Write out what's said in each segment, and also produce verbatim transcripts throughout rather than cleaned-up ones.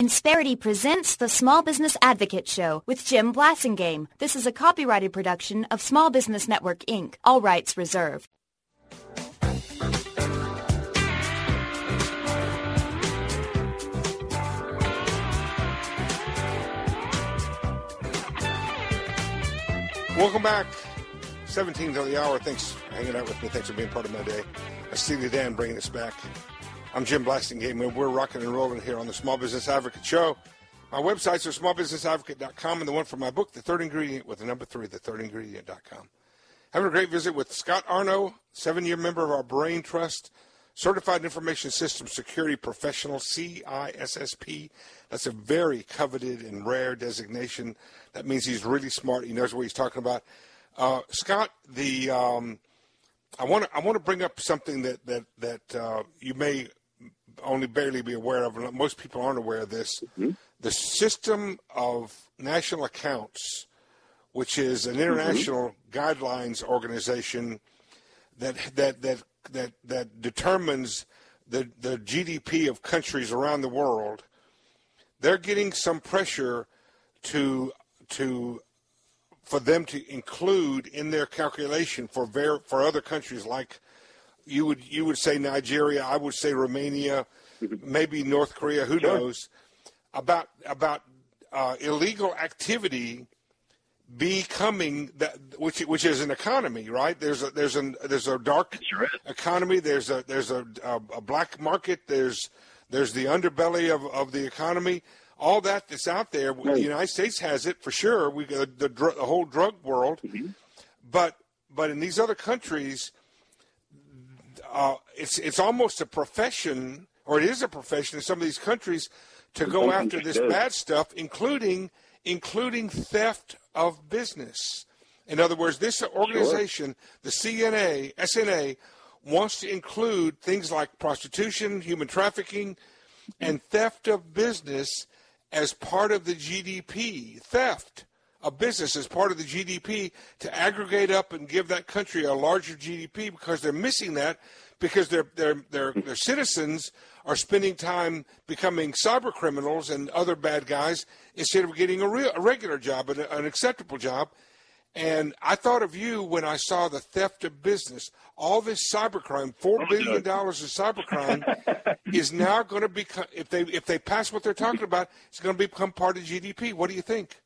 Insperity presents the Small Business Advocate Show with Jim Blasingame. This is a copyrighted production of Small Business Network, Incorporated. All rights reserved. Welcome back. seventeen to the hour. Thanks for hanging out with me. Thanks for being part of my day. That's Steely Dan bringing us back. I'm Jim Blasingame, and we're rocking and rolling here on the Small Business Advocate Show. My websites are small business advocate dot com and the one for my book, The Third Ingredient, with the number three, the third ingredient dot com. Having a great visit with Scott Arno, seven-year member of our Brain Trust, Certified Information Systems Security Professional, C I S S P. That's a very coveted and rare designation. That means he's really smart. He knows what he's talking about. Uh, Scott, the um, I want to I want to bring up something that that that uh, you may only barely be aware of, and most people aren't aware of this. Mm-hmm. The System of National Accounts, which is an international mm-hmm. guidelines organization that that that that that determines the the G D P of countries around the world. They're getting some pressure to to for them to include in their calculation for ver- for other countries, like you would you would say Nigeria, I would say Romania, maybe North Korea, who Sure. knows, about about uh, illegal activity becoming that, which which is an economy, right? There's a there's a there's a dark Sure. economy. There's a there's a, a, a black market. There's there's the underbelly of, of the economy. All that that's out there. Right. The United States has it for sure. We got the, the whole drug world, mm-hmm. but but in these other countries, uh, it's it's almost a profession, or it is a profession in some of these countries to go after this bad stuff, including including theft of business. In other words, this organization, sure. the C N A, S N A, wants to include things like prostitution, human trafficking, and theft of business as part of the G D P. Theft of business as part of the G D P to aggregate up and give that country a larger G D P, because they're missing that because their their their their citizens are spending time becoming cyber criminals and other bad guys instead of getting a real a regular job, an, an acceptable job. And I thought of you when I saw the theft of business. All this cybercrime, four billion dollars of cybercrime, is now going to become, if they if they pass what they're talking about, it's going to become part of G D P. What do you think?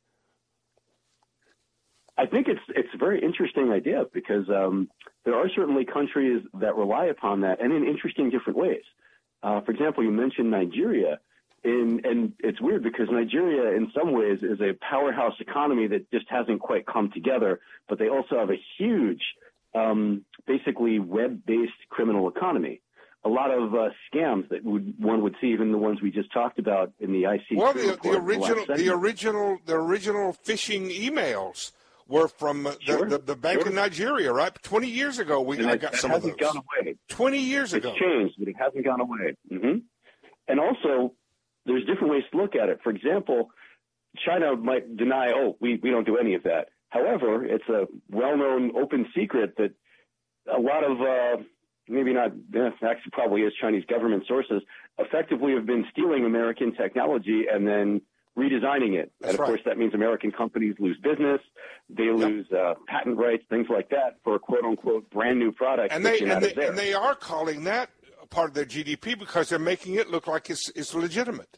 I think it's it's a very interesting idea, because um, there are certainly countries that rely upon that, and in interesting different ways. Uh, for example, you mentioned Nigeria. In, and it's weird because Nigeria, in some ways, is a powerhouse economy that just hasn't quite come together, but they also have a huge, um, basically web-based criminal economy. A lot of uh, scams that would, one would see, even the ones we just talked about in the I C. Well, the, the original, the, the original, the original phishing emails were from uh, sure. the, the, the bank sure. in Nigeria, right? Twenty years ago, we I got some of those. It hasn't gone away. Twenty years it's ago, it's changed, but it hasn't gone away. Mm-hmm. And also, there's different ways to look at it. For example, China might deny, oh, we, we don't do any of that. However, it's a well-known open secret that a lot of, uh, maybe not, eh, actually probably is Chinese government sources, effectively have been stealing American technology and then redesigning it. That's and, of right. course, that means American companies lose business. They yep. lose uh, patent rights, things like that, for a quote-unquote brand-new product. And they, and, they, and they are calling that part of their G D P because they're making it look like it's, it's legitimate.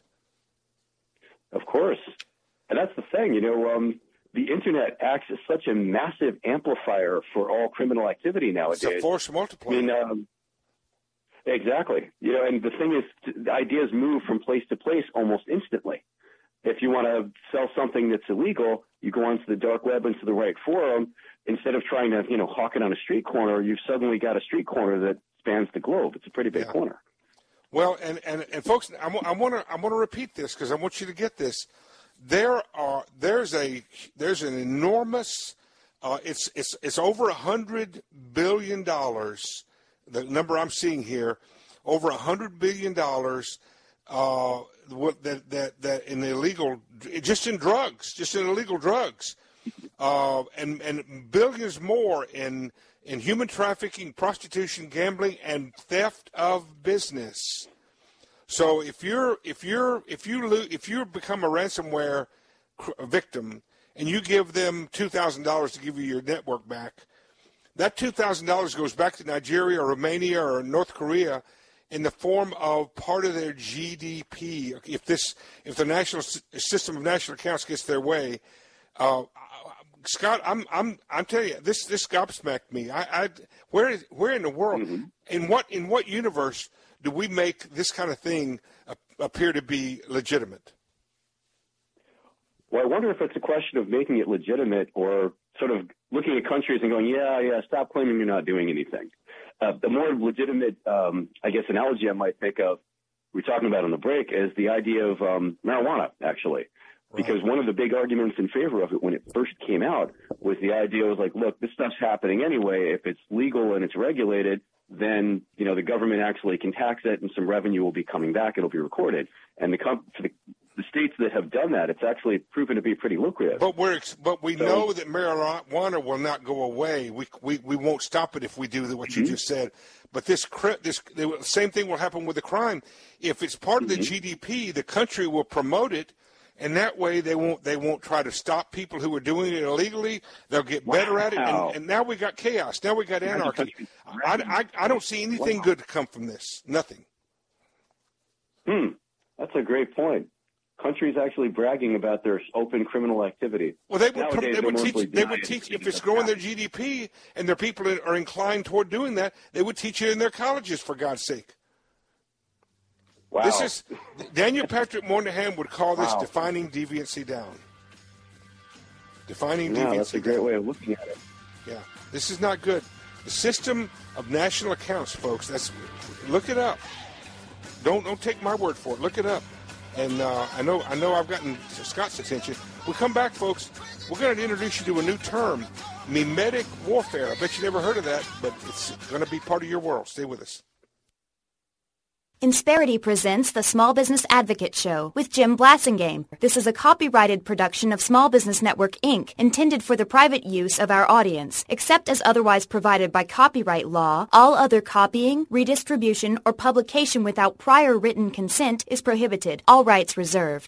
Of course. And that's the thing, you know, um, the Internet acts as such a massive amplifier for all criminal activity nowadays. It's a force multiplier. I mean, um, exactly. You know, and the thing is, the ideas move from place to place almost instantly. If you want to sell something that's illegal, you go onto the dark web, into the right forum. Instead of trying to, you know, hawk it on a street corner, you've suddenly got a street corner that spans the globe. It's a pretty big yeah. corner. Well, and, and, and folks, I want to I want to repeat this because I want you to get this. There are there's a there's an enormous uh, it's it's it's over a hundred billion dollars. The number I'm seeing here, over a hundred billion dollars. Uh, that that that in illegal, just in drugs, just in illegal drugs, uh, and and billions more in. in human trafficking, prostitution, gambling, and theft of business. So if you're if you're if you lo- if you become a ransomware cr- victim and you give them two thousand dollars to give you your network back, that two thousand dollars goes back to Nigeria or Romania or North Korea in the form of part of their G D P. If this if the national s- system of national accounts gets their way, uh, Scott, I'm I'm I'm telling you, this this gobsmacked me. I, I where is where in the world, mm-hmm. in what in what universe do we make this kind of thing appear to be legitimate? Well, I wonder if it's a question of making it legitimate or sort of looking at countries and going, yeah, yeah, stop claiming you're not doing anything. Uh, the more legitimate, um, I guess, analogy I might think of, we were talking about on the break, is the idea of um, marijuana, actually. Right. Because one of the big arguments in favor of it when it first came out was the idea was like, look, this stuff's happening anyway. If it's legal and it's regulated, then, you know, the government actually can tax it and some revenue will be coming back. It'll be recorded. And the, com- for the, the states that have done that, it's actually proven to be pretty lucrative. But we're but we so, know that marijuana will not go away. We we, we won't stop it if we do what mm-hmm. you just said. But this this the same thing will happen with the crime. If it's part mm-hmm. of the G D P, the country will promote it. And that way, they won't they won't try to stop people who are doing it illegally. They'll get better wow. at it. And, and now we got chaos. Now we got anarchy. I, I, I don't see anything wow. good to come from this. Nothing. Hmm. That's a great point. Countries actually bragging about their open criminal activity. Well, they would, they would teach. They would teach if it's growing their G D P and their people are inclined toward doing that. They would teach it in their colleges, for God's sake. Wow. This is Daniel Patrick Moynihan would call this wow. defining deviancy down. Defining yeah, deviancy that's a great down. way of looking at it. Yeah, this is not good. The system of national accounts, folks. That's look it up. Don't don't take my word for it. Look it up. And uh, I know I know I've gotten Scott's attention. We come back, folks. We're going to introduce you to a new term, mimetic warfare. I bet you never heard of that, but it's going to be part of your world. Stay with us. Insperity presents the Small Business Advocate Show with Jim Blasingame. This is a copyrighted production of Small Business Network, Incorporated, intended for the private use of our audience. Except as otherwise provided by copyright law, all other copying, redistribution, or publication without prior written consent is prohibited. All rights reserved.